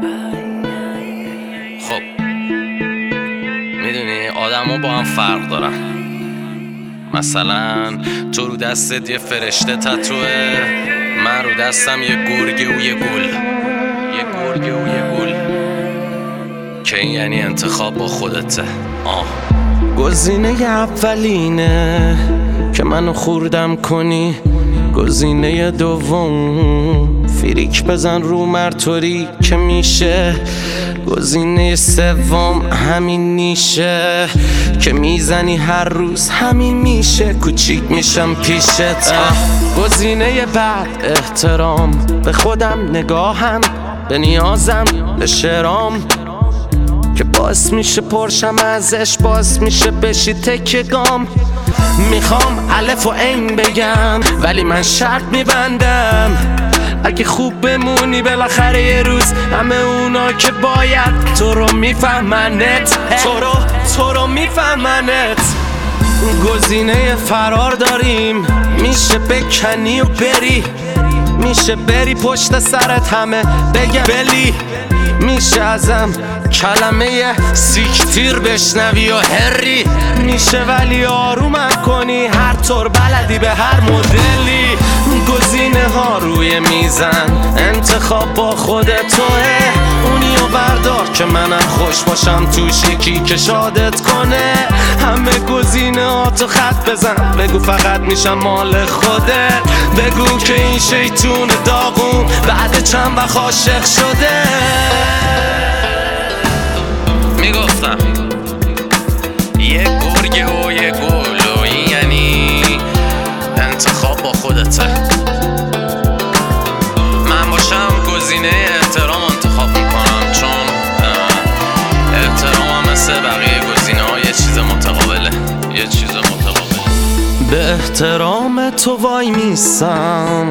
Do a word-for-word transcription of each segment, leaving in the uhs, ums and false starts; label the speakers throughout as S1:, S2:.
S1: خب میدونی آدم ها با هم فرق دارن. مثلا تو رو دستت یه فرشته تتوه، من رو دستم یه گرگه و یه گل. یه گرگه و یه گل که این یعنی انتخاب با خودته. آه گزینه اولینه که منو خوردم کنی، گزینه دوم فریک بزن رو مرطوری که میشه، گزینه سوم همین نیشه که میزنی هر روز همین میشه، کوچیک میشم پیشت. گزینه بعد احترام به خودم، نگاهم به نیازم به شعرام که باعث میشه پرشم ازش، باعث میشه بشی تکه گام. میخوام الف و عین بگم ولی من شرط میبندم، اگه خوب بمونی بالاخره یه روز همه اونا که باید تو رو میفهمنت، تو رو تو رو میفهمنت. گزینه فرار داریم، میشه بکنی و بری، میشه بری پشت سرت همه بگم بلی، میشه ازم کلمه سیکتیر بشنوی و هری، میشه ولی آرومم کنی هر طور بلدی به هر مدلی. گزینه ها روی میزن، انتخاب با خودت توه، اونی و بردار که منم خوش باشم توش، یکی که شادت کنه. همه گزینه ها تو خط بزن، بگو فقط میشم مال خودت، بگو که این شیطون داغون بعد چند وقت عاشق شده. میگفتم یه گرگه و یه گل و این یعنی انتخاب با خودته. من باشم گزینه احترام انتخاب میکنم، چون احترام هم مثل بقیه گزینه ها یه چیز متقابله، یه چیز متقابله. به احترام تو وای میسم،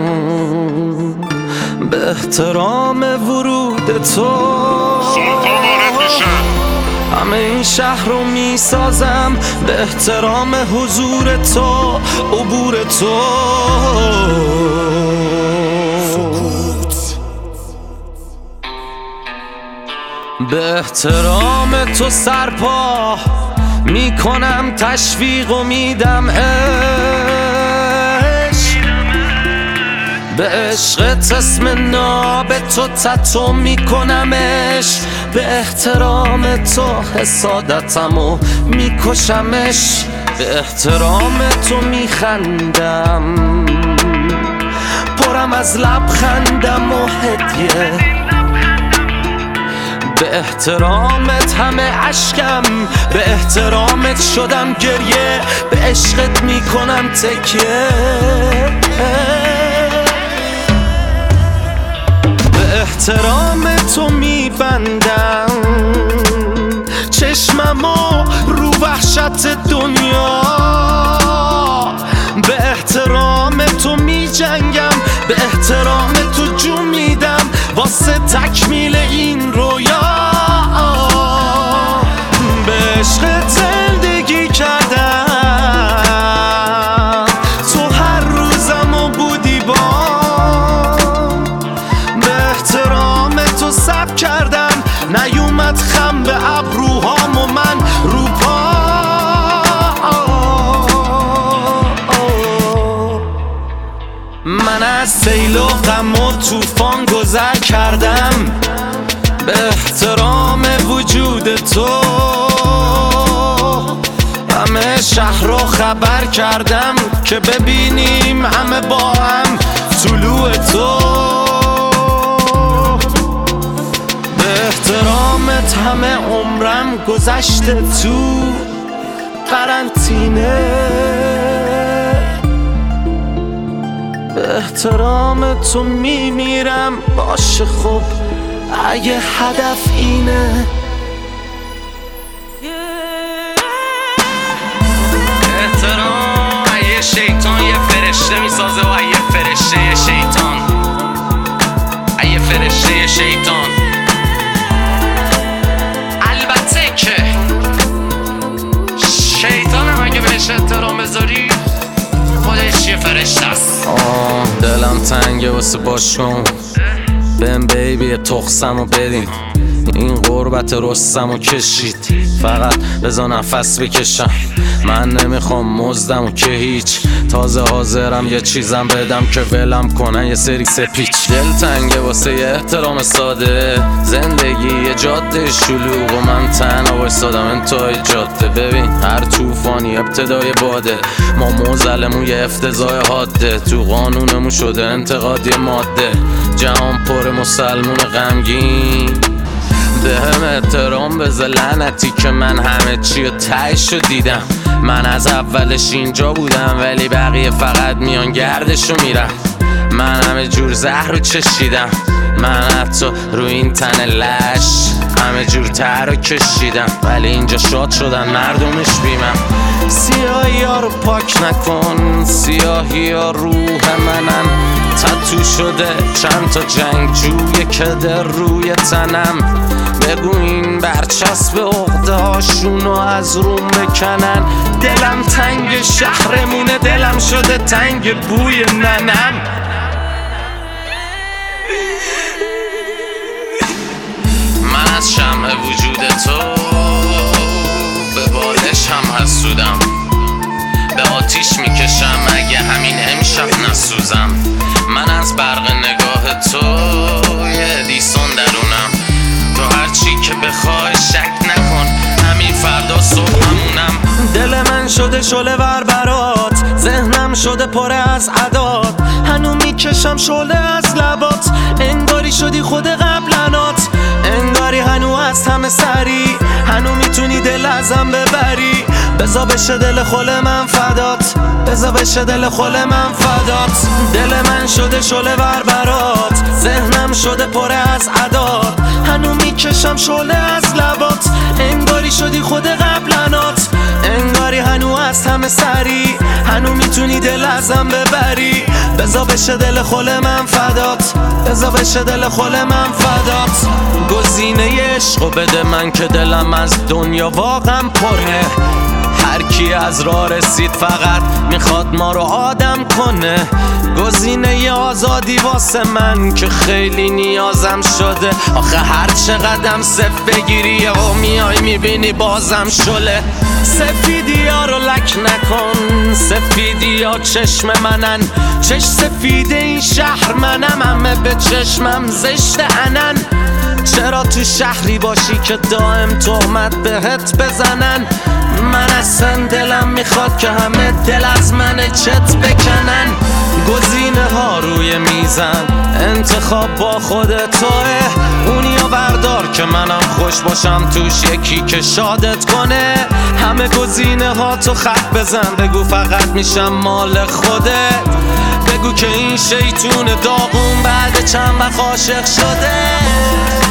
S1: به احترام ورود تو همه این شهر رو میسازم، به احترام حضور تو عبور تو. به احترام تو سرپا میکنم تشویق و میدم عشق، به عشقت اسم ناب تو تتو میکنمش، به احترام تو حسادتم و میکشمش، به احترام تو میخندم پرم از لبخندم و هدیه، به احترامت همه عشقم، به احترامت شدم گریه، به عشقت میکنم تکیه، به احترام تو میبندم چشممو رو وحشت دنیا، به احترام تو میجنگم، به احترام تو جون میدم واسه تکمیل این رویا، به عشق زندگی کردم تو هر روزمو بودی با، به احترام تو صبر کردم نیومد خم به ابروهام و من رو پا، من از سیل و غم و طوفان گذر کردم، به احترام وجود تو همه شهر رو خبر کردم که ببینیم همه با هم طلوع تو، به احترامت همه عمرم گذشته تو قرنطینه، به احترام تو میمیرم باشه خب اگه هدف اینه. احترام یه شیطان یه فرشته میسازه و یه فرشته یه شیطان، یه فرشته یه شیطان. البته که شیطانم اگه بهش احترام بذاری خودش یه فرشته است. آه دلم تنگه واسه باشون، بهم بیبی تخسمو بدین، این غربت رستمو کشید، فقط بذار نفس بکشم. من نمیخوام مزدمو که هیچ، تازه حاضرم یه چیزم بدم که ولم کنن یه سری سپیچ. دل تنگه واسه یه احترام ساده، زندگی یه جاده شلوغ و من تنها وایسادم انتهای جاده. ببین هر طوفانی ابتدای باده، ما موزلمون یه افتضاح حاده، تو قانونمون شده انتقادی ماده. جهان پر مسلمون غمگین، به هم احترام بذار لعنتی که من همه چی رو تهشو دیدم. من از اولش اینجا بودم ولی بقیه فقط میان گردشو میرم. من همه جور زهر رو چشیدم، من حتی رو این تن لش همه جور تر رو کشیدم، ولی اینجا شاد شدن مردمش بیمم. سیاهی ها رو پاک نکن، سیاهی ها روح منن، تتو شده چند تا جنگجوی که در روی تنم. بگو این برچسب عقده هاشونو از روم بکنن. دلم تنگ شهرمونه، دلم شده تنگ بوی ننم. من از شمع وجود تو به بالش هم حسودم، به آتیش میکشم اگه همین امشب نسوزم. من از برق نگاه تو یه دیسون درونم، تو هرچی که بخوای شک نکن همین فردا صبح همونم. دل من شده شعله ور برات، ذهنم شده پره از عدات، هنو میکشم شعله از لبات، انگاری شدی خود قبلنات، انگاری هنو از همه سری، هنو میتونی دل ازم ببری. بزا بشه دل خل من فدات، بزا بشه دل خل من فدات. دل من شده شعله ور برات، ذهنم شده پره از عدات، هنو میکشم شعله از لبات، انگاری شدی خود قبلنات، انگاری هنو از همه سری، هنو میتونی دل ازم ببری. بزا بشه دل خل من فدات، بزا بشه دل خل من فدات. گزینه عشقو بده من که دلم از دنیا واقعا پره، هر کی از راه رسید فقط میخواد ما رو آدم کنه. گزینه آزادی واسه من که خیلی نیازم شده، آخه هر چقدرم صف بگیری و میای میبینی بازم شله. سفیدی ها رو لک نکن، سفیدی ها چشم منن، چش سفید این شهر منم، همه به چشمم زشت انن. چرا تو شهری باشی که دائم تهمت بهت بزنن؟ من اصلا دلم میخواد که همه دل از من چت بکنن. گزینه ها روی میزن، انتخاب با خود توه، اونیا بردار که منم خوش باشم توش یکی که شادت کنه. همه گزینه ها تو خط بزن، بگو فقط میشم مال خودت، بگو که این شیطون داغون بعد چند وقت عاشق شده.